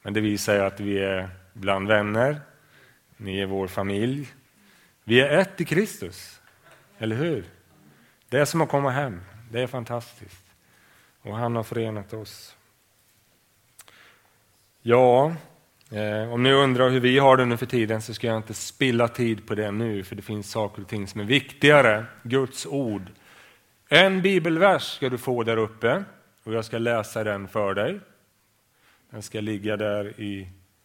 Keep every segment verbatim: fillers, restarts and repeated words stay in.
Men det visar att vi är bland vänner. Ni är vår familj. Vi är ett i Kristus. Eller hur? Det är som att komma hem. Det är fantastiskt. Och han har förenat oss. Ja, eh, om ni undrar hur vi har det nu för tiden så ska jag inte spilla tid på det nu. För det finns saker och ting som är viktigare. Guds ord. En bibelvers ska du få där uppe. Och jag ska läsa den för dig. Den ska ligga där i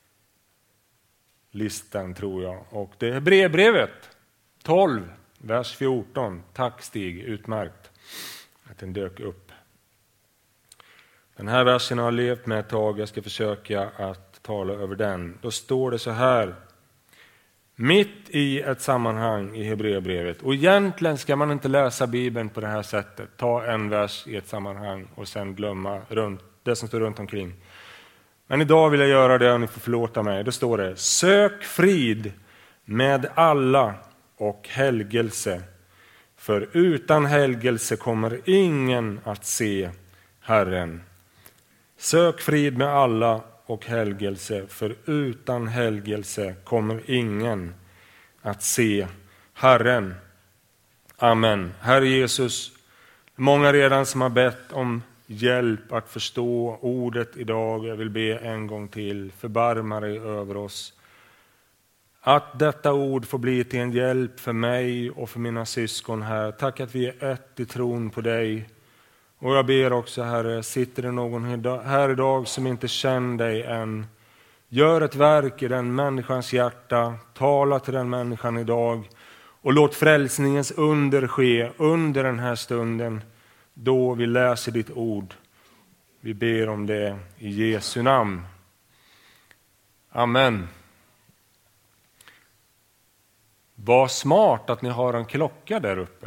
listan tror jag. Och det är Hebreerbrevet tolv, vers fjorton. Tack Stig, utmärkt att den dök upp. Den här versen har jag levt med ett tag. Jag ska försöka att tala över den. Då står det så här. Mitt i ett sammanhang i Hebreerbrevet. Och egentligen ska man inte läsa Bibeln på det här sättet. Ta en vers i ett sammanhang och sen glömma runt, det som står runt omkring. Men idag vill jag göra det och ni får förlåta mig. Då står det. Sök frid med alla och helgelse. För utan helgelse kommer ingen att se Herren. Sök frid med alla och helgelse. För utan helgelse kommer ingen att se Herren. Amen. Herre Jesus, många redan som har bett om hjälp att förstå ordet idag. Jag vill be en gång till. Förbarma dig över oss. Att detta ord får bli till en hjälp för mig och för mina syskon här. Tack att vi är ett i tron på dig. Och jag ber också, Herre, sitter det någon här idag som inte känner dig än. Gör ett verk i den människans hjärta. Tala till den människan idag. Och låt frälsningens under ske under den här stunden. Då vi läser ditt ord. Vi ber om det i Jesu namn. Amen. Vad smart att ni har en klocka där uppe.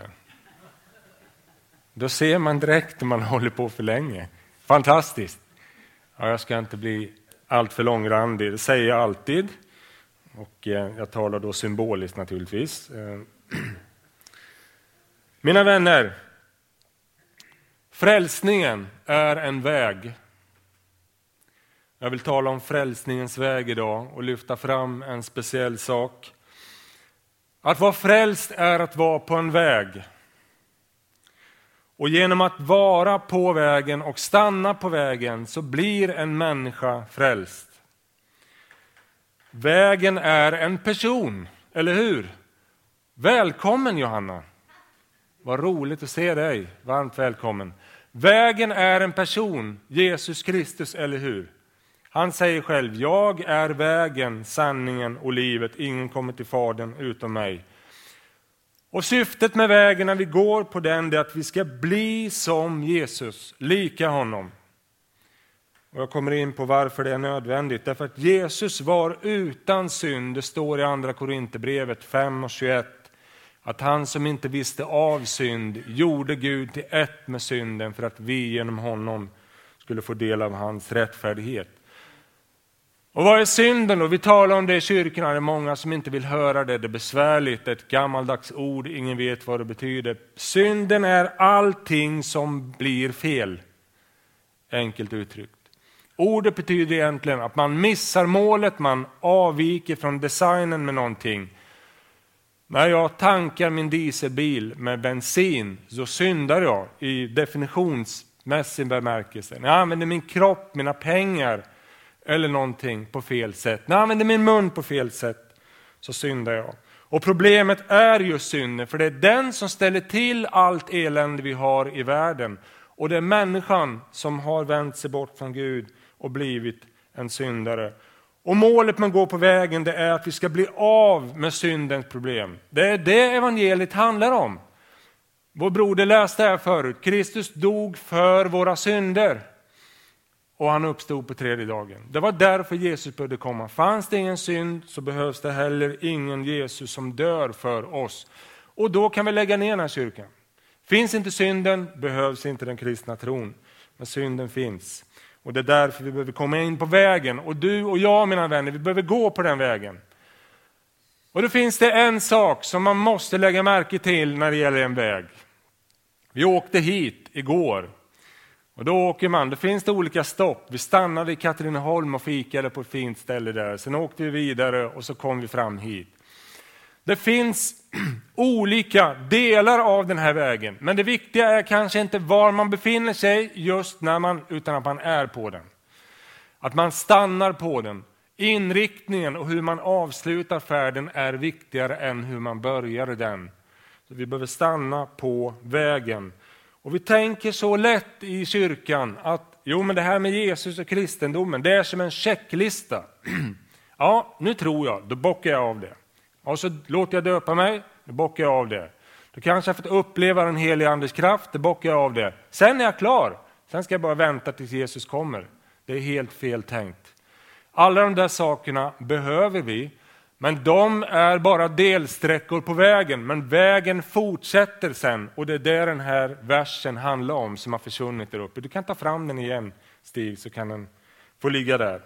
Då ser man direkt om man håller på för länge. Fantastiskt. Ja, jag ska inte bli allt för långrandig. Det säger jag alltid. Och eh, jag talar då symboliskt naturligtvis. Eh. Mina vänner. Frälsningen är en väg. Jag vill tala om frälsningens väg idag och lyfta fram en speciell sak. Att vara frälst är att vara på en väg. Och genom att vara på vägen och stanna på vägen så blir en människa frälst. Vägen är en person, eller hur? Välkommen Johanna. Vad roligt att se dig. Varmt välkommen. Vägen är en person, Jesus Kristus, eller hur? Han säger själv, jag är vägen, sanningen och livet. Ingen kommer till Fadern utom mig. Och syftet med vägen när vi går på den är att vi ska bli som Jesus, lika honom. Och jag kommer in på varför det är nödvändigt. Därför att Jesus var utan synd. Det står i andra Korinthierbrevet fem och tjugoett. Att han som inte visste av synd gjorde Gud till ett med synden för att vi genom honom skulle få del av hans rättfärdighet. Och vad är synden då? Vi talar om det i kyrkorna. Det är många som inte vill höra det. Det är besvärligt. Det är ett gammaldags ord. Ingen vet vad det betyder. Synden är allting som blir fel. Enkelt uttryckt. Ordet betyder egentligen att man missar målet. Man avviker från designen med någonting. När jag tankar min dieselbil med bensin så syndar jag i definitionsmässig bemärkelse. När jag använder min kropp, mina pengar eller någonting på fel sätt. När jag använder min mun på fel sätt så syndar jag. Och problemet är just synden, för det är den som ställer till allt elände vi har i världen. Och det är människan som har vänt sig bort från Gud och blivit en syndare. Och målet man går på vägen, det är att vi ska bli av med syndens problem. Det är det evangeliet handlar om. Vår broder läste här förut. Kristus dog för våra synder. Och han uppstod på tredje dagen. Det var därför Jesus började komma. Fanns det ingen synd så behövs det heller ingen Jesus som dör för oss. Och då kan vi lägga ner den här kyrkan. Finns inte synden behövs inte den kristna tron. Men synden finns. Och det är därför vi behöver komma in på vägen. Och du och jag, mina vänner, vi behöver gå på den vägen. Och då finns det en sak som man måste lägga märke till när det gäller en väg. Vi åkte hit igår. Och då åker man, det finns det olika stopp. Vi stannade i Katrineholm och fikade på ett fint ställe där. Sen åkte vi vidare och så kom vi fram hit. Det finns olika delar av den här vägen. Men det viktiga är kanske inte var man befinner sig just när man, utan att man är på den. Att man stannar på den. Inriktningen och hur man avslutar färden är viktigare än hur man börjar den. Så vi behöver stanna på vägen. Och vi tänker så lätt i kyrkan att jo, men det här med Jesus och kristendomen, det är som en checklista. Ja, nu tror jag, då bockar jag av det. Och så låter jag döpa mig, då bockar jag av det. Då kanske jag fått uppleva den heliga andes kraft, då bockar jag av det. Sen är jag klar. Sen ska jag bara vänta tills Jesus kommer. Det är helt fel tänkt. Alla de där sakerna behöver vi. Men de är bara delsträckor på vägen. Men vägen fortsätter sen. Och det är där den här versen handlar om som har försvunnit där uppe. Du kan ta fram den igen, Stig, så kan den få ligga där.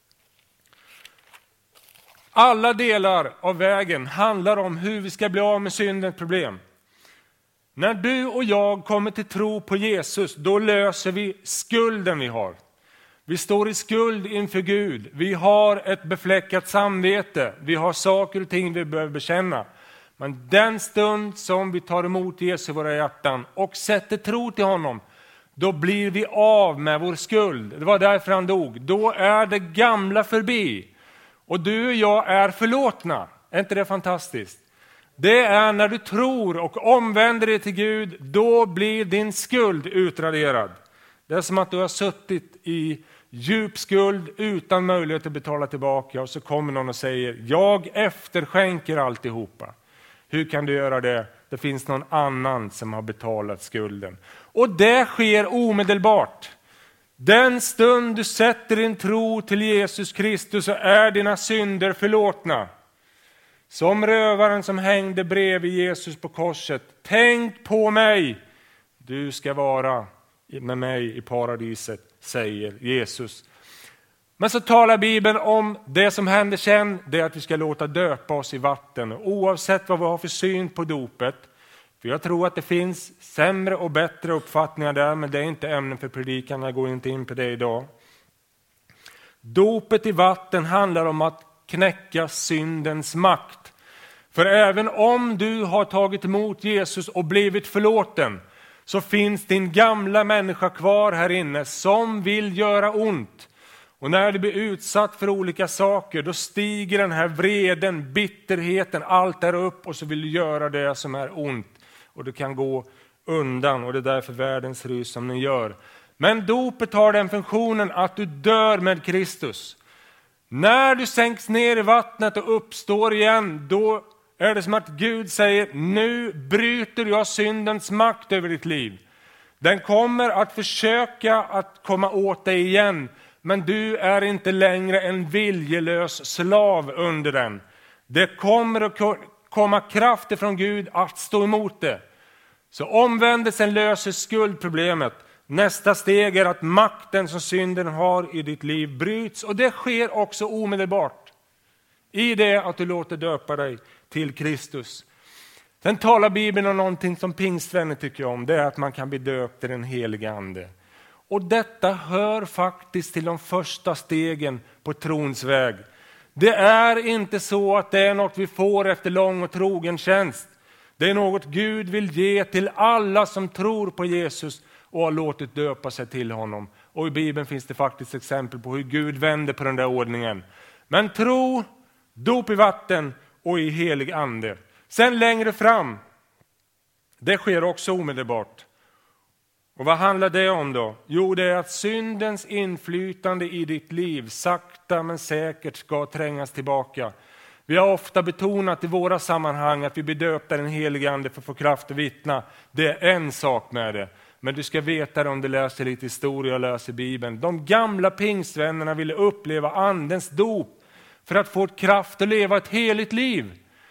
Alla delar av vägen handlar om hur vi ska bli av med syndens problem. När du och jag kommer till tro på Jesus, då löser vi skulden vi har. Vi står i skuld inför Gud. Vi har ett befläckat samvete. Vi har saker och ting vi behöver bekänna. Men den stund som vi tar emot Jesus i våra hjärtan och sätter tro till honom, då blir vi av med vår skuld. Det var därför han dog. Då är det gamla förbi. Och du och jag är förlåtna. Är inte det fantastiskt? Det är när du tror och omvänder dig till Gud, då blir din skuld utraderad. Det är som att du har suttit i djup skuld utan möjlighet att betala tillbaka. Och så kommer någon och säger, jag efterskänker alltihopa. Hur kan du göra det? Det finns någon annan som har betalat skulden. Och det sker omedelbart. Den stund du sätter din tro till Jesus Kristus så är dina synder förlåtna. Som rövaren som hängde bredvid Jesus på korset. Tänk på mig. Du ska vara med mig i paradiset, säger Jesus. Men så talar Bibeln om det som händer sen. Det är att vi ska låta döpa oss i vatten. Oavsett vad vi har för syn på dopet. För jag tror att det finns sämre och bättre uppfattningar där. Men det är inte ämnen för predikan. Jag går inte in på det idag. Dopet i vatten handlar om att knäcka syndens makt. För även om du har tagit emot Jesus och blivit förlåten, så finns din gamla människa kvar här inne som vill göra ont. Och när du blir utsatt för olika saker, då stiger den här vreden, bitterheten, allt där upp, och så vill du göra det som är ont. Och du kan gå undan, och det är därför världen ser ut som den gör. Men dopet har den funktionen att du dör med Kristus. När du sänks ner i vattnet och uppstår igen, då är det som att Gud säger, nu bryter jag syndens makt över ditt liv. Den kommer att försöka att komma åt dig igen, men du är inte längre en viljelös slav under den. Det kommer att komma kraft ifrån Gud att stå emot det. Så omvändelsen löser skuldproblemet. Nästa steg är att makten som synden har i ditt liv bryts, och det sker också omedelbart. I det att du låter döpa dig till Kristus. Sen talar Bibeln om någonting som pingstvänner tycker om. Det är att man kan bli döpt i den heliga ande. Och detta hör faktiskt till de första stegen på trons väg. Det är inte så att det är något vi får efter lång och trogen tjänst. Det är något Gud vill ge till alla som tror på Jesus och har låtit döpa sig till honom. Och i Bibeln finns det faktiskt exempel på hur Gud vänder på den där ordningen. Men tro, dop i vatten och i helig ande. Sen längre fram, det sker också omedelbart. Och vad handlar det om då? Jo, det är att syndens inflytande i ditt liv sakta men säkert ska trängas tillbaka. Vi har ofta betonat i våra sammanhang att vi blir döpta i den heliga ande för att få kraft att vittna. Det är en sak med det. Men du ska veta det om du läser lite historia och läser Bibeln. De gamla pingstvännerna ville uppleva andens dop för att få kraft att leva ett heligt liv.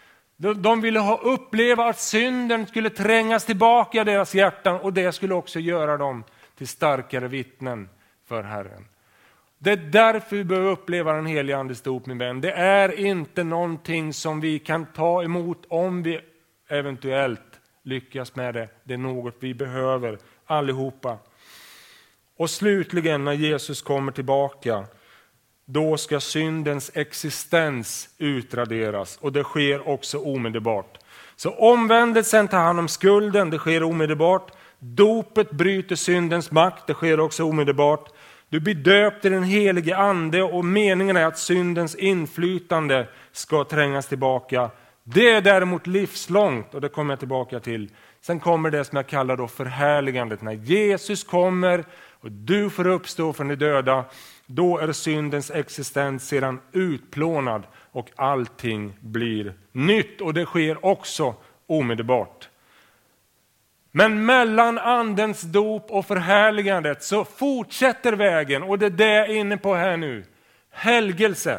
De ville ha uppleva att synden skulle trängas tillbaka i deras hjärtan, och det skulle också göra dem till starkare vittnen för Herren. Det är därför vi behöver uppleva den heliga andes dop, min vän. Det är inte någonting som vi kan ta emot om vi eventuellt lyckas med det. Det är något vi behöver allihopa. Och slutligen när Jesus kommer tillbaka, då ska syndens existens utraderas. Och det sker också omedelbart. Så omvändelsen tar hand om skulden, det sker omedelbart. Dopet bryter syndens makt, det sker också omedelbart. Du blir döpt i den helige ande och meningen är att syndens inflytande ska trängas tillbaka. Det är däremot livslångt och det kommer jag tillbaka till. Sen kommer det som jag kallar då förhärligandet. När Jesus kommer och du får uppstå från de döda, då är syndens existens sedan utplånad och allting blir nytt. Och det sker också omedelbart. Men mellan andens dop och förhärligandet så fortsätter vägen, och det är det jag är inne på här nu. Helgelse.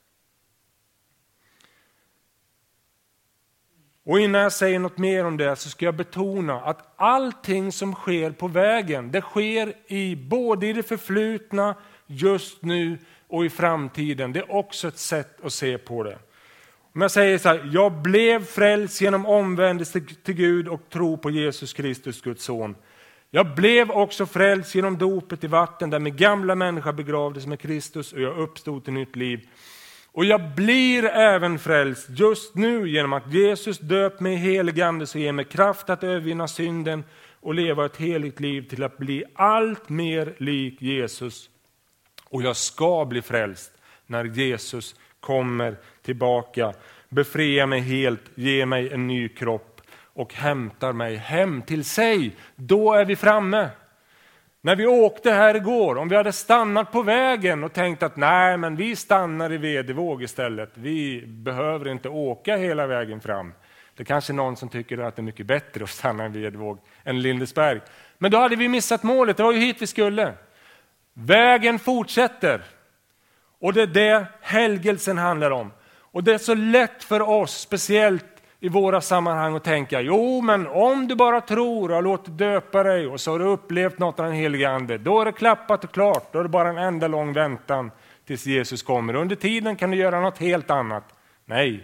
Och innan jag säger något mer om det så ska jag betona att allting som sker på vägen, det sker i både i det förflutna, just nu och i framtiden. Det är också ett sätt att se på det. Om jag säger så här, jag blev frälst genom omvändelse till Gud och tro på Jesus Kristus, Guds son. Jag blev också frälst genom dopet i vatten där min gamla människa begravdes med Kristus och jag uppstod till nytt liv. Och jag blir även frälst just nu genom att Jesus döpt mig i helig ande så ger mig kraft att övervinna synden och leva ett heligt liv till att bli allt mer lik Jesus. Och jag ska bli frälst när Jesus kommer tillbaka, befria mig helt, ge mig en ny kropp och hämtar mig hem till sig. Då är vi framme. När vi åkte här igår, om vi hade stannat på vägen och tänkt att nej, men vi stannar i Vedevåg istället. Vi behöver inte åka hela vägen fram. Det är kanske någon som tycker att det är mycket bättre att stanna i Vedevåg än Lindesberg. Men då hade vi missat målet, det var ju hit vi skulle. Vägen fortsätter. Och det är det helgelsen handlar om. Och det är så lätt för oss, speciellt i våra sammanhang, att tänka, jo men om du bara tror och låter döpa dig och så har du upplevt något av den heliga ande, då är det klappat och klart, då är det bara en enda lång väntan tills Jesus kommer. Under tiden kan du göra något helt annat. Nej,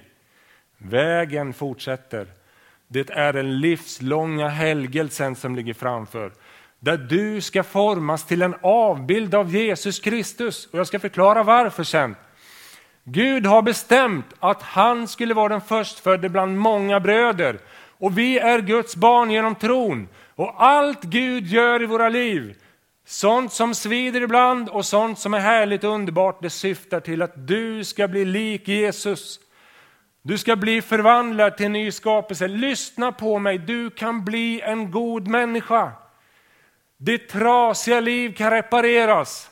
vägen fortsätter. Det är den livslånga helgelsen som ligger framför. Där du ska formas till en avbild av Jesus Kristus. Och jag ska förklara varför sen. Gud har bestämt att han skulle vara den förstfödde bland många bröder. Och vi är Guds barn genom tron. Och allt Gud gör i våra liv, sånt som svider ibland och sånt som är härligt och underbart, det syftar till att du ska bli lik Jesus. Du ska bli förvandlad till ny skapelse. Lyssna på mig, du kan bli en god människa. Ditt trasiga liv kan repareras.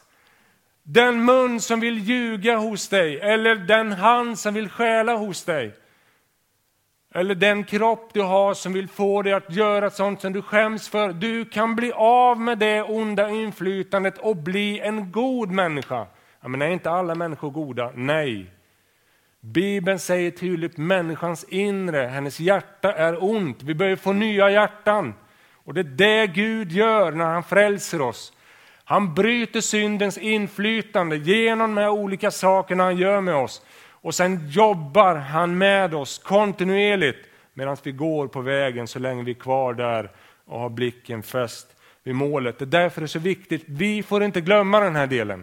Den mun som vill ljuga hos dig, eller den hand som vill stjäla hos dig, eller den kropp du har som vill få dig att göra sånt som du skäms för. Du kan bli av med det onda inflytandet och bli en god människa. Ja, men är inte alla människor goda? Nej. Bibeln säger tydligt, människans inre, hennes hjärta är ont. Vi behöver få nya hjärtan. Och det är det Gud gör när han frälser oss. Han bryter syndens inflytande genom de här olika sakerna han gör med oss. Och sen jobbar han med oss kontinuerligt medan vi går på vägen så länge vi är kvar där och har blicken fäst vid målet. Det är därför det är så viktigt. Vi får inte glömma den här delen.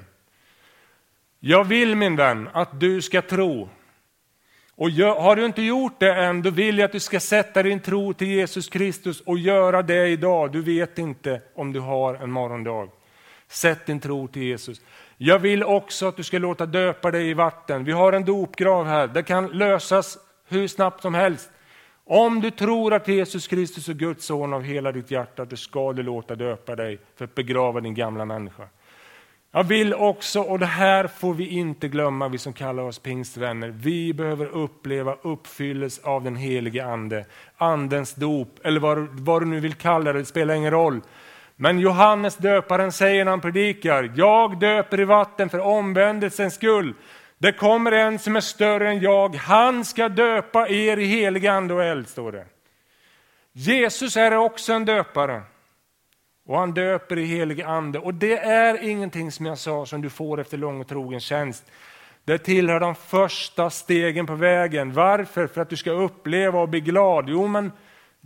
Jag vill, min vän, att du ska tro. Och har du inte gjort det än, då vill jag att du ska sätta din tro till Jesus Kristus och göra det idag. Du vet inte om du har en morgondag. Sätt din tro till Jesus. Jag vill också att du ska låta döpa dig i vatten. Vi har en dopgrav här. Det kan lösas hur snabbt som helst. Om du tror att Jesus Kristus är Guds son av hela ditt hjärta, då ska du låta döpa dig för att begrava din gamla människa. Jag vill också, och det här får vi inte glömma, vi som kallar oss pingstvänner. Vi behöver uppleva uppfyllelse av den helige ande. Andens dop, eller vad, vad du nu vill kalla det, det spelar ingen roll. Men Johannes döparen säger när han predikar, jag döper i vatten för omvändelsens skull. Det kommer en som är större än jag, han ska döpa er i helig ande och eld, står det. Jesus är också en döpare. Och han döper i helig ande. Och det är ingenting, som jag sa, som du får efter lång och trogen tjänst. Det tillhör de första stegen på vägen. Varför? För att du ska uppleva och bli glad. Jo, men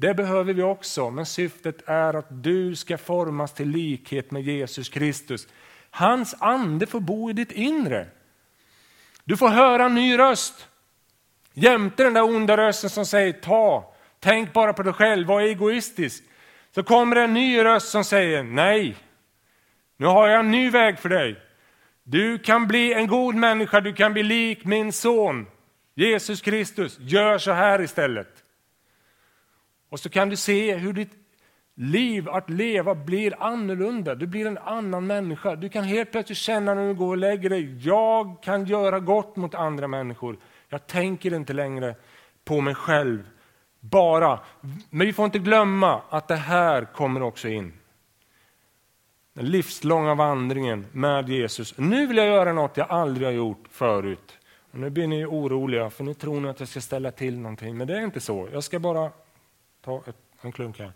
Det behöver vi också, men syftet är att du ska formas till likhet med Jesus Kristus. Hans ande får bo i ditt inre. Du får höra en ny röst. Jämte den där onda rösten som säger ta, tänk bara på dig själv, var egoistisk. Så kommer en ny röst som säger nej, nu har jag en ny väg för dig. Du kan bli en god människa, du kan bli lik min son Jesus Kristus. Gör så här istället. Och så kan du se hur ditt liv att leva blir annorlunda. Du blir en annan människa. Du kan helt plötsligt känna när du går och lägger dig. Jag kan göra gott mot andra människor. Jag tänker inte längre på mig själv. Bara. Men vi får inte glömma att det här kommer också in. Den livslånga vandringen med Jesus. Nu vill jag göra något jag aldrig har gjort förut. Och nu blir ni oroliga för nu tror ni att jag ska ställa till någonting. Men det är inte så. Jag ska bara ta ett, en klunk här.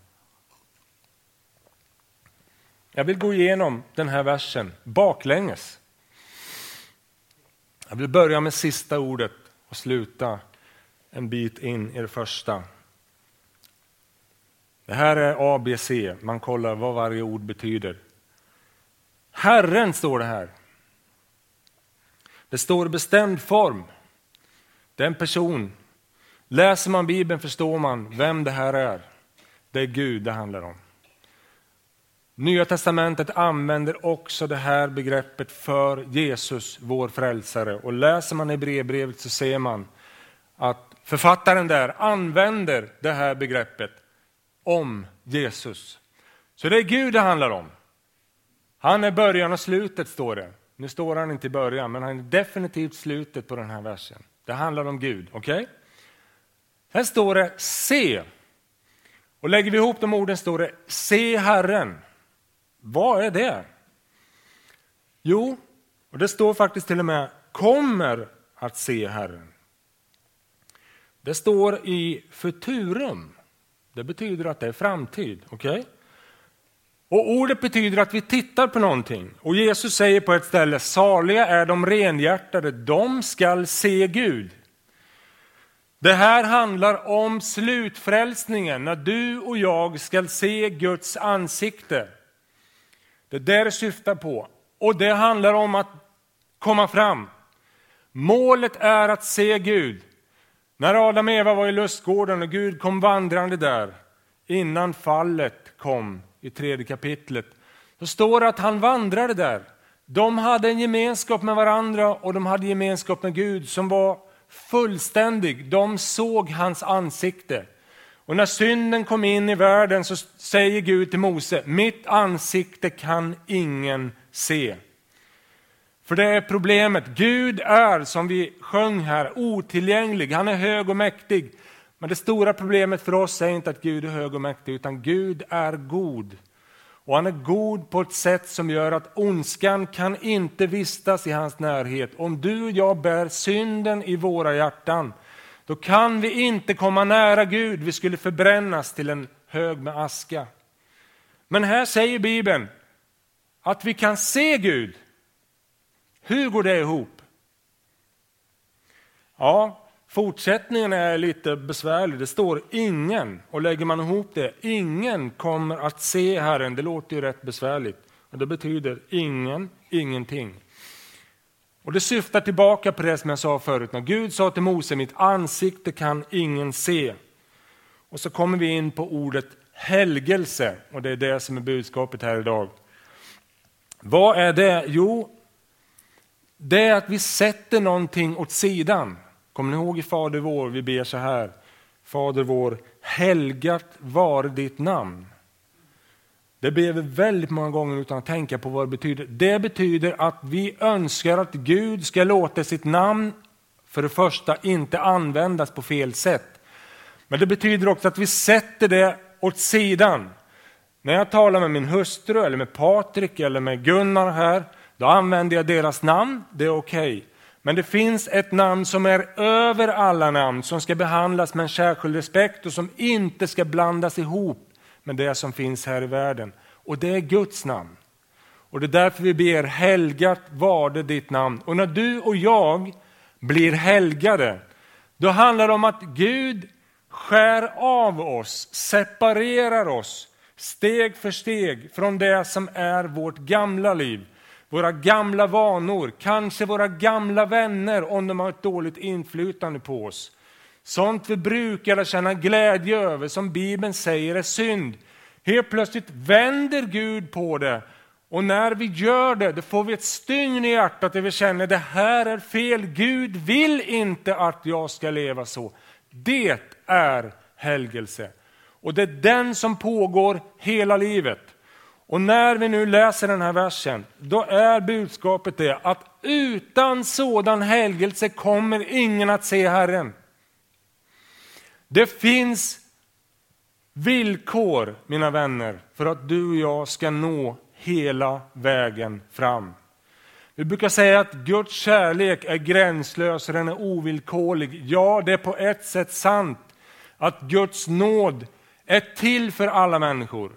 Jag vill gå igenom den här versen baklänges. Jag vill börja med sista ordet och sluta en bit in i det första. Det här är A B C. Man kollar vad varje ord betyder. Herren står det här. Det står bestämd form. Det är en person. Läser man Bibeln förstår man vem det här är. Det är Gud det handlar om. Nya testamentet använder också det här begreppet för Jesus, vår frälsare. Och läser man Hebreerbrevet så ser man att författaren där använder det här begreppet om Jesus. Så det är Gud det handlar om. Han är början och slutet står det. Nu står han inte i början men han är definitivt slutet på den här versen. Det handlar om Gud, okej? Okay? Sen står det se. Och lägger vi ihop de orden står det se Herren. Vad är det? Jo, och det står faktiskt till och med kommer att se Herren. Det står i futurum. Det betyder att det är framtid, okej? Okay? Och ordet betyder att vi tittar på någonting. Och Jesus säger på ett ställe, saliga är de renhjärtade, de skall se Gud. Det här handlar om slutfrälsningen, när du och jag ska se Guds ansikte. Det där syftar på. Och det handlar om att komma fram. Målet är att se Gud. När Adam och Eva var i lustgården och Gud kom vandrande där, innan fallet kom i tredje kapitlet, så står det att han vandrade där. De hade en gemenskap med varandra och de hade gemenskap med Gud som var fullständig. De såg hans ansikte. Och när synden kom in i världen så säger Gud till Mose, mitt ansikte kan ingen se. För det är problemet. Gud är, som vi sjöng här, otillgänglig. Han är hög och mäktig. Men det stora problemet för oss är inte att Gud är hög och mäktig, utan Gud är god. Och han är god på ett sätt som gör att ondskan kan inte vistas i hans närhet. Om du och jag bär synden i våra hjärtan, då kan vi inte komma nära Gud. Vi skulle förbrännas till en hög med aska. Men här säger Bibeln att vi kan se Gud. Hur går det ihop? Ja, fortsättningen är lite besvärlig. Det står ingen, och lägger man ihop det, ingen kommer att se Herren. Det låter ju rätt besvärligt. Och det betyder ingen, ingenting. Och det syftar tillbaka på det som jag sa förut. När Gud sa till Mose, mitt ansikte kan ingen se. Och så kommer vi in på ordet helgelse. Och det är det som är budskapet här idag. Vad är det? Jo, det är att vi sätter någonting åt sidan. Kommer ni ihåg i Fader vår, vi ber så här. Fader vår, helgat var ditt namn. Det ber vi väldigt många gånger utan att tänka på vad det betyder. Det betyder att vi önskar att Gud ska låta sitt namn för det första inte användas på fel sätt. Men det betyder också att vi sätter det åt sidan. När jag talar med min hustru eller med Patrik eller med Gunnar här, då använder jag deras namn, det är okej. Okay. Men det finns ett namn som är över alla namn, som ska behandlas med en särskild respekt och som inte ska blandas ihop med det som finns här i världen. Och det är Guds namn. Och det är därför vi ber, helgat var det ditt namn. Och när du och jag blir helgade, då handlar det om att Gud skär av oss, separerar oss steg för steg från det som är vårt gamla liv. Våra gamla vanor, kanske våra gamla vänner om de har ett dåligt inflytande på oss. Sånt vi brukar känna glädje över, som Bibeln säger är synd. Helt plötsligt vänder Gud på det. Och när vi gör det, då får vi ett stygn i hjärtat där vi känner det här är fel. Gud vill inte att jag ska leva så. Det är helgelse. Och det är den som pågår hela livet. Och när vi nu läser den här versen, då är budskapet det att utan sådan helgelse kommer ingen att se Herren. Det finns villkor, mina vänner, för att du och jag ska nå hela vägen fram. Vi brukar säga att Guds kärlek är gränslös och den är ovillkorlig. Ja, det är på ett sätt sant att Guds nåd är till för alla människor.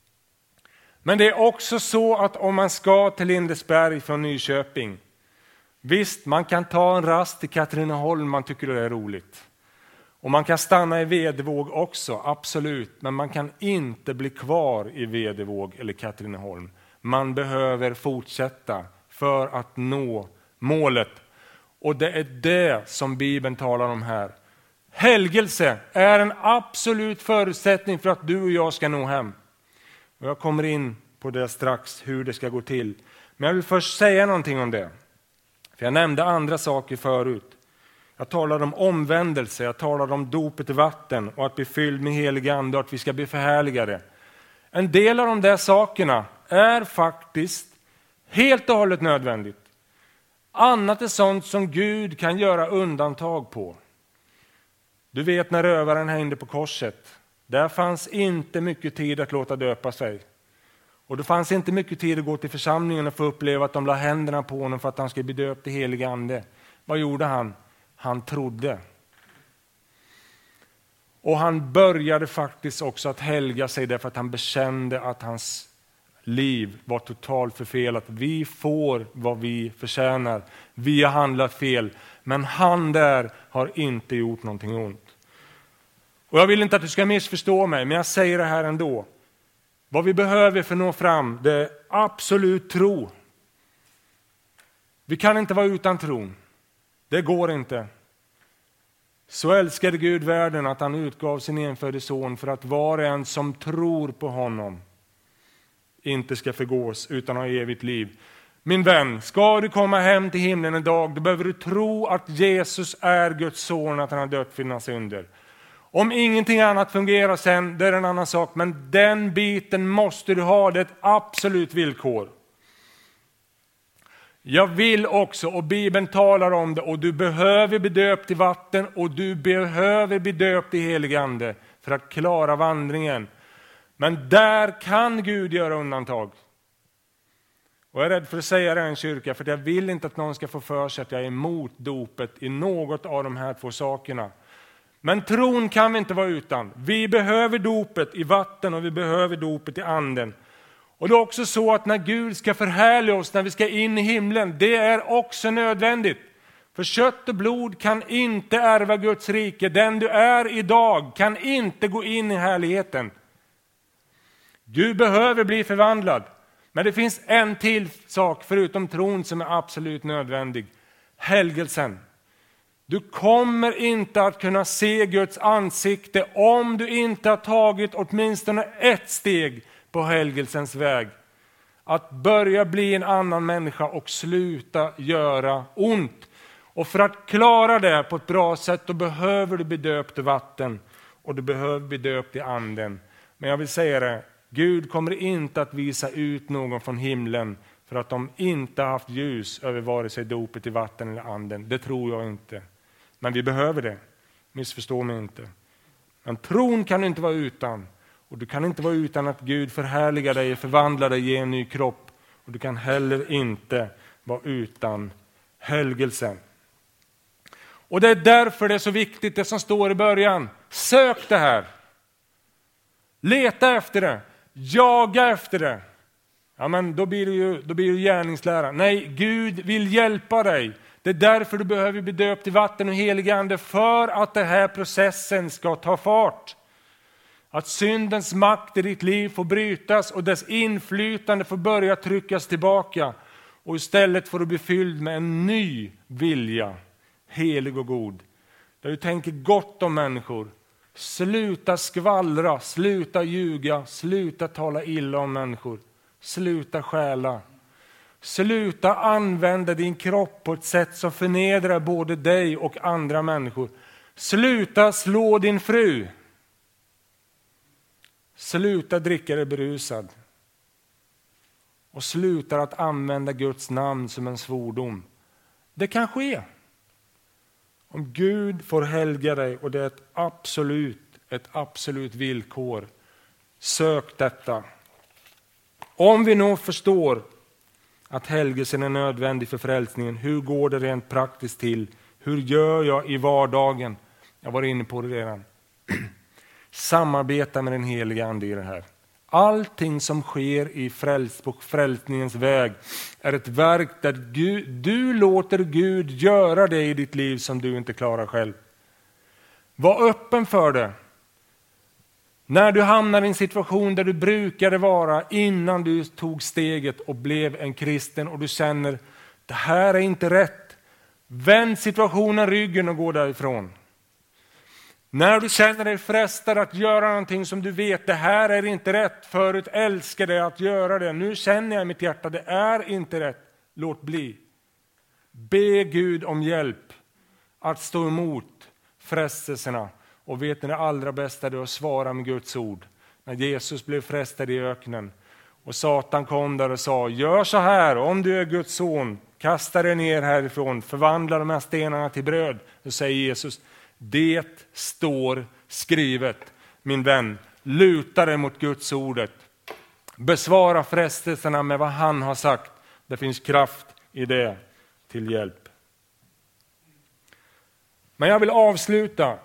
Men det är också så att om man ska till Lindesberg från Nyköping, visst, man kan ta en rast i Katrineholm, man tycker det är roligt. Och man kan stanna i Vedevåg också, absolut. Men man kan inte bli kvar i Vedevåg eller Katrineholm. Man behöver fortsätta för att nå målet. Och det är det som Bibeln talar om här. Helgelse är en absolut förutsättning för att du och jag ska nå hem. Och jag kommer in på det strax, hur det ska gå till. Men jag vill först säga någonting om det. För jag nämnde andra saker förut. Jag talade om omvändelse, jag talade om dopet i vatten och att bli fylld med helig ande och att vi ska bli förhärligade. En del av de där sakerna är faktiskt helt och hållet nödvändigt. Annat är sånt som Gud kan göra undantag på. Du vet när rövaren hängde på korset. Där fanns inte mycket tid att låta döpa sig. Och det fanns inte mycket tid att gå till församlingen och få uppleva att de la händerna på honom för att han skulle bli döpt i helig ande. Vad gjorde han? Han trodde. Och han började faktiskt också att helga sig därför att han bekände att hans liv var totalt förfelat. Vi får vad vi förtjänar. Vi har handlat fel. Men han där har inte gjort någonting ont. Och jag vill inte att du ska missförstå mig, men jag säger det här ändå. Vad vi behöver för att nå fram, det är absolut tro. Vi kan inte vara utan tron. Det går inte. Så älskade Gud världen att han utgav sin enfödde son för att var och en som tror på honom inte ska förgås utan ha evigt liv. Min vän, ska du komma hem till himlen en dag, då behöver du tro att Jesus är Guds son, att han har dött för dina synder. Om ingenting annat fungerar sen, det är en annan sak. Men den biten måste du ha, det är ett absolut villkor. Jag vill också, och Bibeln talar om det, och du behöver bli döpt i vatten och du behöver bli döpt i helig ande för att klara vandringen. Men där kan Gud göra undantag. Och jag är rädd för att säga det i en kyrka, för jag vill inte att någon ska få för sig att jag är emot dopet i något av de här två sakerna. Men tron kan vi inte vara utan. Vi behöver dopet i vatten och vi behöver dopet i anden. Och det är också så att när Gud ska förhärliga oss, när vi ska in i himlen, det är också nödvändigt. För kött och blod kan inte ärva Guds rike. Den du är idag kan inte gå in i härligheten. Du behöver bli förvandlad. Men det finns en till sak förutom tron som är absolut nödvändig. Helgelsen. Du kommer inte att kunna se Guds ansikte om du inte har tagit åtminstone ett steg på helgelsens väg. Att börja bli en annan människa och sluta göra ont. Och för att klara det på ett bra sätt, då behöver du bli döpt i vatten och du behöver bli döpt i anden. Men jag vill säga det, Gud kommer inte att visa ut någon från himlen för att de inte har haft ljus över vare sig dopet i vatten eller anden. Det tror jag inte. Men vi behöver det. Missförstå mig inte. Men tron kan du inte vara utan. Och du kan inte vara utan att Gud förhärligar dig, förvandlar dig, ger en ny kropp. Och du kan heller inte vara utan helgelsen. Och det är därför det är så viktigt det som står i början. Sök det här. Leta efter det. Jaga efter det. Ja, men då blir det ju, då blir det gärningslära. Nej, Gud vill hjälpa dig. Det är därför du behöver bli döpt i vatten och helig ande, för att den här processen ska ta fart. Att syndens makt i ditt liv får brytas och dess inflytande får börja tryckas tillbaka. Och istället får du bli fylld med en ny vilja, helig och god. Där du tänker gott om människor. Sluta skvallra, sluta ljuga, sluta tala illa om människor. Sluta stjäla. Sluta använda din kropp på ett sätt som förnedrar både dig och andra människor. Sluta slå din fru. Sluta dricka dig berusad. Och sluta att använda Guds namn som en svordom. Det kan ske. Om Gud får helga dig, och det är ett absolut, ett absolut villkor. Sök detta. Om vi nog förstår att helgelsen är nödvändig för frälsningen, hur går det rent praktiskt till? Hur gör jag i vardagen? Jag var inne på det redan. Samarbeta med den heliga ande i det här. Allting som sker i fräls, på frälsningens väg är ett verk där Gud, du låter Gud göra det i ditt liv som du inte klarar själv. Var öppen för det. När du hamnar i en situation där du brukade vara innan du tog steget och blev en kristen och du känner det här är inte rätt. Vänd situationen ryggen och gå därifrån. När du känner dig frestad att göra någonting som du vet, det här är inte rätt. Förut älskade jag att göra det. Nu känner jag i mitt hjärta, det är inte rätt. Låt bli. Be Gud om hjälp att stå emot frestelserna. Och vet ni, det allra bästa är att svara med Guds ord. När Jesus blev frestad i öknen och Satan kom där och sa, gör så här, om du är Guds son, kasta dig ner härifrån, förvandla de här stenarna till bröd. Då säger Jesus, det står skrivet, min vän, luta dig mot Guds ordet. Besvara frestelserna med vad han har sagt. Det finns kraft i det till hjälp. Men jag vill avsluta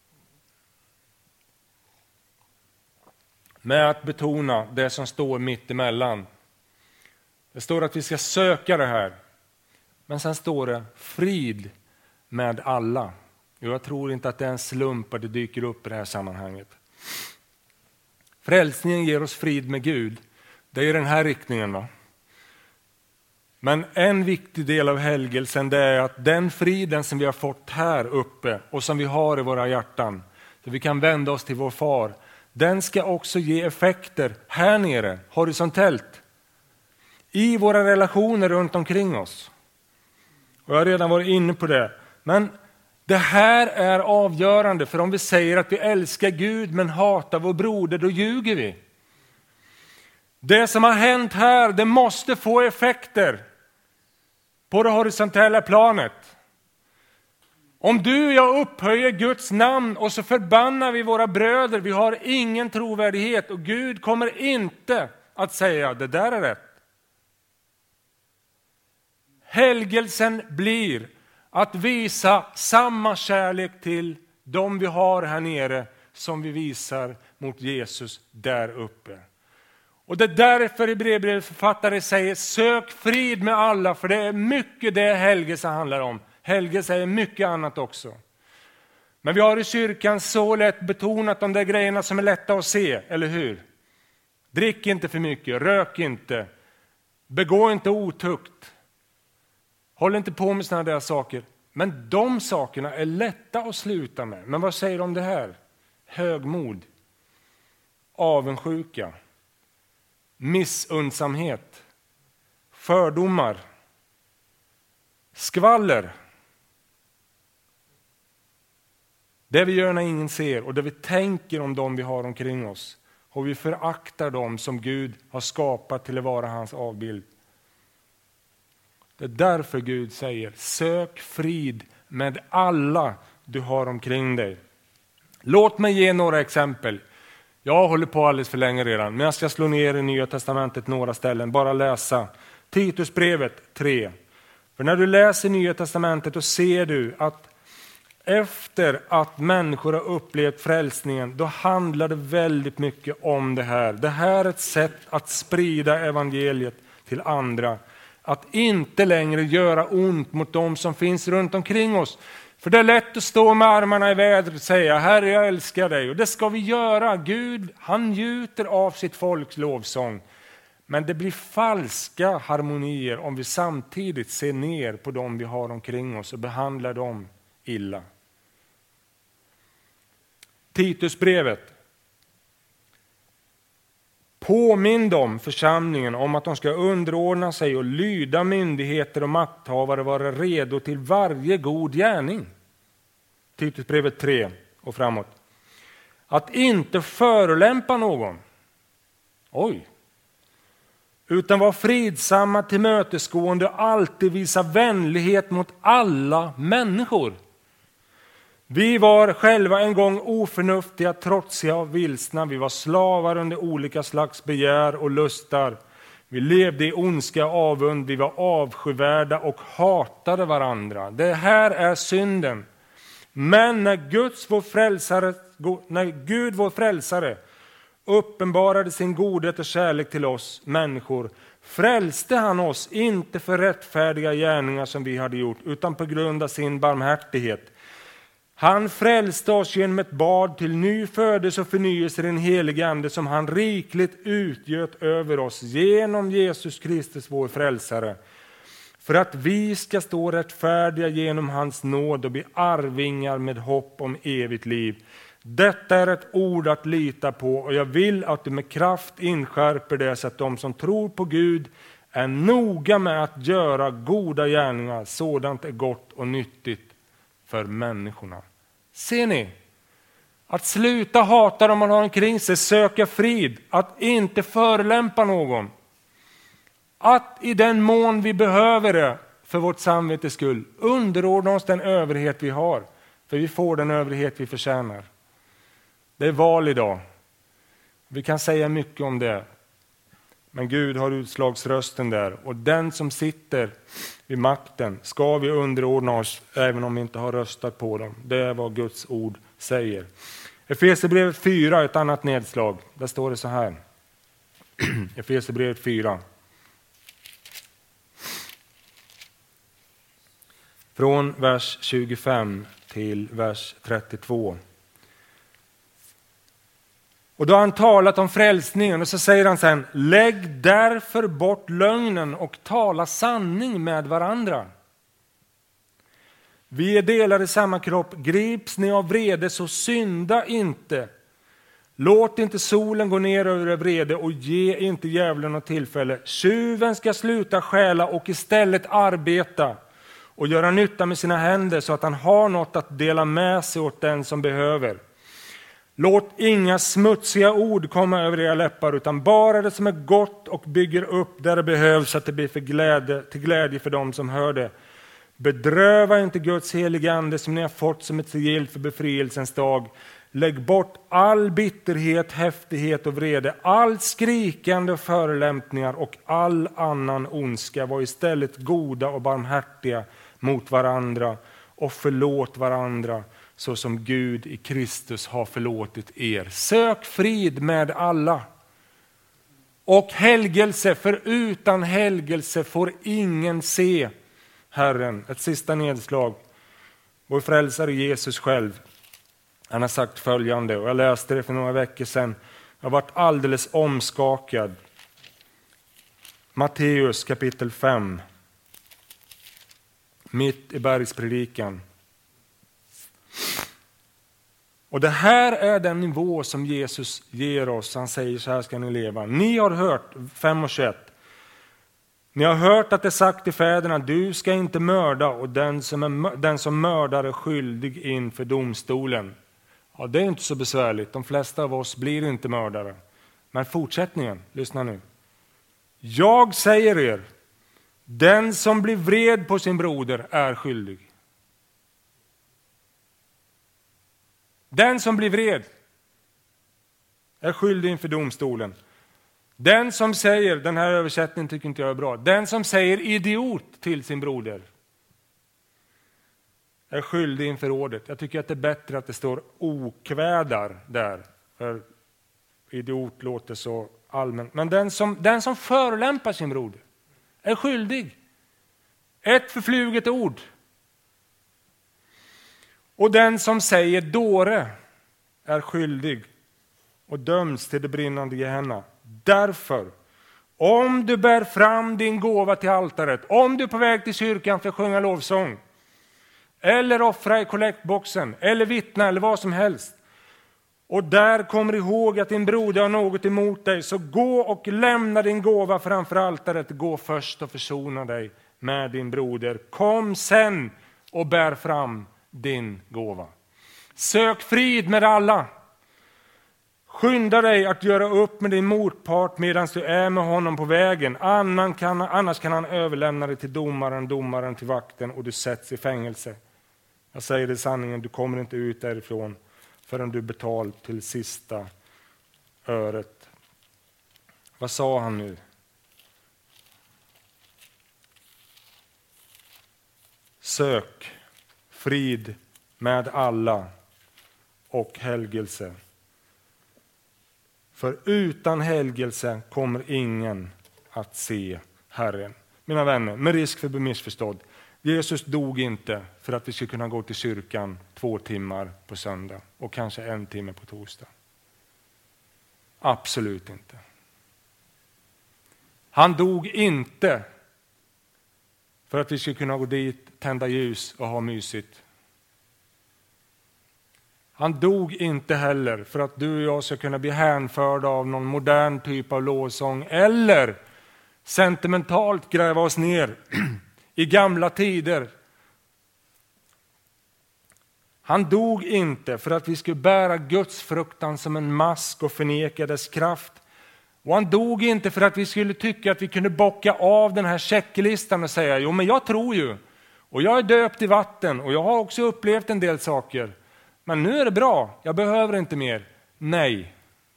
med att betona det som står mitt emellan. Det står att vi ska söka det här. Men sen står det frid med alla. Jag tror inte att det är en slump att det dyker upp i det här sammanhanget. Frälsningen ger oss frid med Gud. Det är den här riktningen, va? Men en viktig del av helgelsen, det är att den friden som vi har fått här uppe och som vi har i våra hjärtan, så vi kan vända oss till vår far, den ska också ge effekter här nere, horisontellt, i våra relationer runt omkring oss. Och jag har redan varit inne på det. Men det här är avgörande, för om vi säger att vi älskar Gud men hatar vår broder, då ljuger vi. Det som har hänt här, det måste få effekter på det horisontella planet. Om du och jag upphöjer Guds namn och så förbannar vi våra bröder, vi har ingen trovärdighet och Gud kommer inte att säga det där är rätt. Helgelsen blir att visa samma kärlek till de vi har här nere som vi visar mot Jesus där uppe. Och det är därför Hebreerbrevets författare säger sök frid med alla, för det är mycket det helgelse handlar om. Helgelse är mycket annat också. Men vi har i kyrkan så lätt betonat de där grejerna som är lätta att se, eller hur? Drick inte för mycket, rök inte, begå inte otukt, håll inte på med sådana där saker. Men de sakerna är lätta att sluta med. Men vad säger de om det här? Högmod, avundsjuka, missundsamhet, fördomar, skvaller. Det vi gör när ingen ser och det vi tänker om dem vi har omkring oss. Och vi föraktar dem som Gud har skapat till att vara hans avbild. Det är därför Gud säger, sök frid med alla du har omkring dig. Låt mig ge några exempel. Jag håller på alldeles för länge redan, men jag ska slå ner i Nya Testamentet några ställen. Bara läsa Titusbrevet tre. För när du läser Nya Testamentet då ser du att efter att människor har upplevt frälsningen, då handlar det väldigt mycket om det här. Det här är ett sätt att sprida evangeliet till andra. Att inte längre göra ont mot dem som finns runt omkring oss. För det är lätt att stå med armarna i vädret och säga, Herre, jag älskar dig. Och det ska vi göra. Gud, han njuter av sitt folks lovsång. Men det blir falska harmonier om vi samtidigt ser ner på dem vi har omkring oss och behandlar dem illa. Titusbrevet. Påminn dem, församlingen, om att de ska underordna sig och lyda myndigheter och makthavare, vara redo till varje god gärning. Titusbrevet tre och framåt. Att inte förolämpa någon. Oj. Utan vara fridsamma, tillmötesgående och alltid visa vänlighet mot alla människor. Vi var själva en gång oförnuftiga, trotsiga och vilsna. Vi var slavar under olika slags begär och lustar. Vi levde i ondska och avund. Vi var avskyvärda och hatade varandra. Det här är synden. Men när Guds vår frälsare, när Gud vår frälsare uppenbarade sin godhet och kärlek till oss människor, frälste han oss inte för rättfärdiga gärningar som vi hade gjort, utan på grund av sin barmhärtighet. Han frälste oss genom ett bad till ny födelse och förnyelse i den helige ande som han rikligt utgöt över oss genom Jesus Kristus vår frälsare. För att vi ska stå rättfärdiga genom hans nåd och bli arvingar med hopp om evigt liv. Detta är ett ord att lita på, och jag vill att du med kraft inskärper det så att de som tror på Gud är noga med att göra goda gärningar. Sådant är gott och nyttigt för människorna. Ser ni? Att sluta hata dem man har omkring sig, söka frid, att inte förolämpa någon. Att i den mån vi behöver det för vårt samvetes skull underordna oss den överhet vi har, för vi får den överhet vi förtjänar. Det är val idag. Vi kan säga mycket om det. Men Gud har utslagsrösten där. Och den som sitter vid makten ska vi underordna oss även om vi inte har röstat på dem. Det är vad Guds ord säger. Efesierbrevet fyra, ett annat nedslag. Där står det så här. Efesierbrevet fyra. Från vers tjugofem till vers trettiotvå. Och då har han talat om frälsningen och så säger han sen: lägg därför bort lögnen och tala sanning med varandra. Vi är delade i samma kropp, grips ni av vrede så synda inte. Låt inte solen gå ner över er vrede och ge inte djävulen något tillfälle. Tjuven ska sluta stjäla och istället arbeta och göra nytta med sina händer så att han har något att dela med sig åt den som behöver. Låt inga smutsiga ord komma över era läppar, utan bara det som är gott och bygger upp där det behövs, så att det blir för glädje, till glädje för dem som hör det. Bedröva inte Guds heliga ande som ni har fått som ett sigill för befrielsens dag. Lägg bort all bitterhet, häftighet och vrede, all skrikande och förolämpningar och all annan ondska. Var istället goda och barmhärtiga mot varandra och förlåt varandra, så som Gud i Kristus har förlåtit er. Sök frid med alla. Och helgelse, för utan helgelse får ingen se Herren. Ett sista nedslag. Vår frälsare Jesus själv. Han har sagt följande, och jag läste det för några veckor sedan. Jag har varit alldeles omskakad. Matteus kapitel fem. Mitt i bergspredikan. Och det här är den nivå som Jesus ger oss. Han säger: så här ska ni leva. Ni har hört, fem och tjugoett. Ni har hört att det sagt till fäderna: du ska inte mörda, och den som, är, den som mördar är skyldig inför domstolen. Ja, det är inte så besvärligt. De flesta av oss blir inte mördare. Men fortsättningen, lyssna nu. Jag säger er, den som blir vred på sin broder är skyldig. Den som blir vred är skyldig inför domstolen. Den som säger, den här översättningen tycker inte jag är bra. Den som säger idiot till sin broder är skyldig inför rådet. Jag tycker att det är bättre att det står okvädar där. För idiot låter så allmänt. Men den som, den som förolämpar sin broder är skyldig. Ett förfluget ord. Och den som säger dåre är skyldig och döms till det brinnande Gehenna. Därför, om du bär fram din gåva till altaret, om du är på väg till kyrkan för att sjunga lovsång, eller offra i kollektboxen, eller vittna, eller vad som helst, och där kommer ihåg att din broder har något emot dig, så gå och lämna din gåva framför altaret. Gå först och försona dig med din broder. Kom sen och bär fram din gåva. Sök frid med alla. Skynda dig att göra upp med din motpart medan du är med honom på vägen. Annan kan, annars kan han överlämna dig till domaren, domaren till vakten, och du sätts i fängelse. Jag säger det sanningen, du kommer inte ut därifrån förrän du betalt till sista öret. Vad sa han nu? Sök frid med alla och helgelse. För utan helgelse kommer ingen att se Herren. Mina vänner, med risk för missförstånd. Jesus dog inte för att vi skulle kunna gå till kyrkan två timmar på söndag och kanske en timme på torsdag. Absolut inte. Han dog inte för att vi skulle kunna gå dit, tända ljus och ha mysigt. Han dog inte heller för att du och jag ska kunna bli hänförda av någon modern typ av lovsång eller sentimentalt gräva oss ner i gamla tider. Han dog inte för att vi skulle bära Guds fruktan som en mask och förneka dess kraft. Och han dog inte för att vi skulle tycka att vi kunde bocka av den här checklistan och säga, jo men jag tror ju, och jag är döpt i vatten och jag har också upplevt en del saker. Men nu är det bra, jag behöver inte mer. Nej.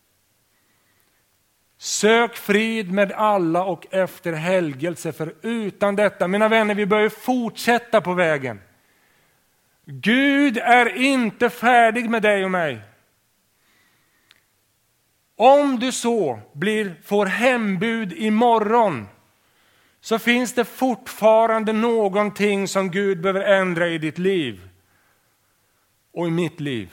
Sök frid med alla och efter helgelse, för utan detta, mina vänner, vi bör fortsätta på vägen. Gud är inte färdig med dig och mig. Om du så blir, får hembud imorgon, så finns det fortfarande någonting som Gud behöver ändra i ditt liv och i mitt liv.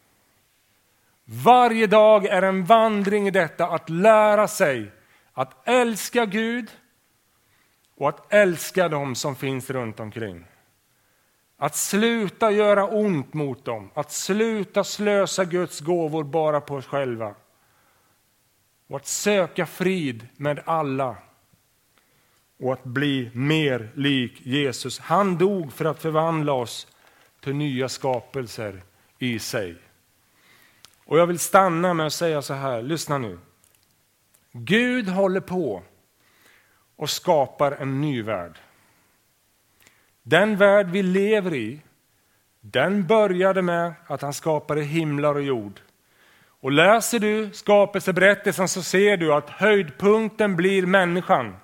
Varje dag är en vandring i detta, att lära sig att älska Gud och att älska dem som finns runt omkring. Att sluta göra ont mot dem, att sluta slösa Guds gåvor bara på oss själva. Och att söka frid med alla och att bli mer lik Jesus. Han dog för att förvandla oss till nya skapelser i sig. Och jag vill stanna med att säga så här, lyssna nu. Gud håller på och skapar en ny värld. Den värld vi lever i, den började med att han skapade himlar och jord. Och läser du skapelseberättelsen så ser du att höjdpunkten blir människan.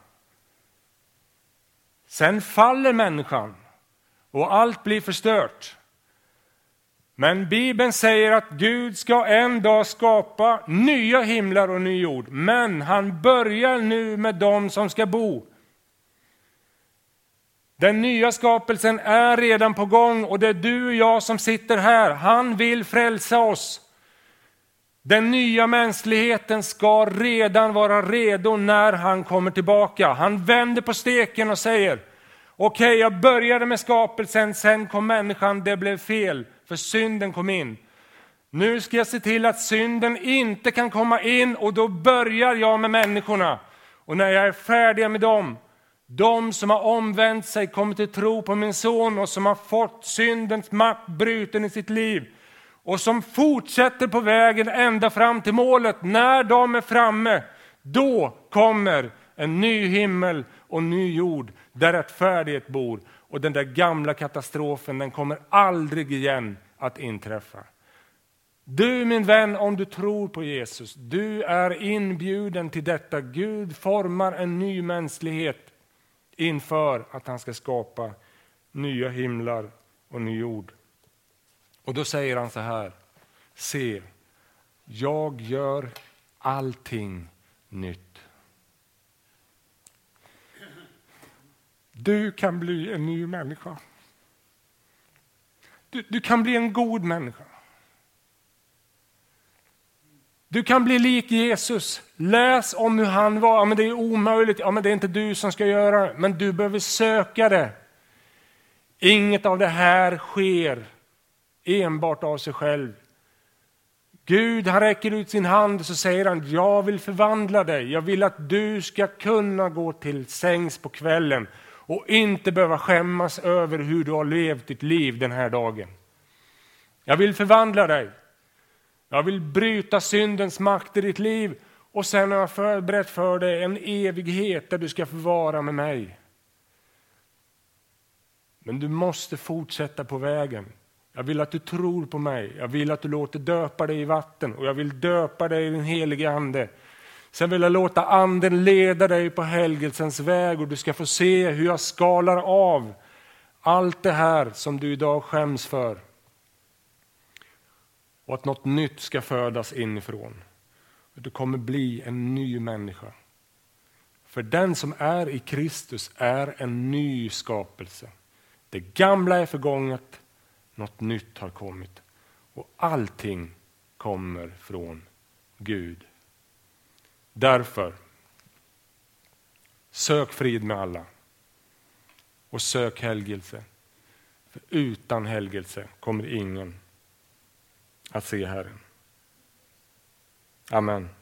Sen faller människan och allt blir förstört. Men Bibeln säger att Gud ska en dag skapa nya himlar och ny jord. Men han börjar nu med dem som ska bo. Den nya skapelsen är redan på gång och det är du och jag som sitter här. Han vill frälsa oss. Den nya mänskligheten ska redan vara redo när han kommer tillbaka. Han vänder på steken och säger, okej, okay, jag började med skapelsen, sen kom människan, det blev fel, för synden kom in. Nu ska jag se till att synden inte kan komma in och då börjar jag med människorna. Och när jag är färdig med dem, de som har omvänt sig, kommit till tro på min son och som har fått syndens makt bruten i sitt liv och som fortsätter på vägen ända fram till målet, när de är framme, då kommer en ny himmel och ny jord där rättfärdighet bor. Och den där gamla katastrofen, den kommer aldrig igen att inträffa. Du min vän, om du tror på Jesus, du är inbjuden till detta. Gud formar en ny mänsklighet inför att han ska skapa nya himlar och ny jord. Och då säger han så här, se, jag gör allting nytt. Du kan bli en ny människa. Du, du kan bli en god människa. Du kan bli lik Jesus. Läs om hur han var. Ja, men det är omöjligt. Ja, men det är inte du som ska göra det. Men du behöver söka det. Inget av det här sker enbart av sig själv. Gud, han räcker ut sin hand och så säger han, jag vill förvandla dig. Jag vill att du ska kunna gå till sängs på kvällen och inte behöva skämmas över hur du har levt ditt liv den här dagen. Jag vill förvandla dig. Jag vill bryta syndens makt i ditt liv och sen har jag förberett för dig en evighet där du ska få vara med mig. Men du måste fortsätta på vägen. Jag vill att du tror på mig. Jag vill att du låter döpa dig i vatten. Och jag vill döpa dig i den helige ande. Sen vill jag låta anden leda dig på helgelsens väg. Och du ska få se hur jag skalar av allt det här som du idag skäms för. Och att något nytt ska födas inifrån. Du kommer bli en ny människa. För den som är i Kristus är en ny skapelse. Det gamla är förgånget. Något nytt har kommit. Och allting kommer från Gud. Därför, sök frid med alla. Och sök helgelse. För utan helgelse kommer ingen att se Herren. Amen.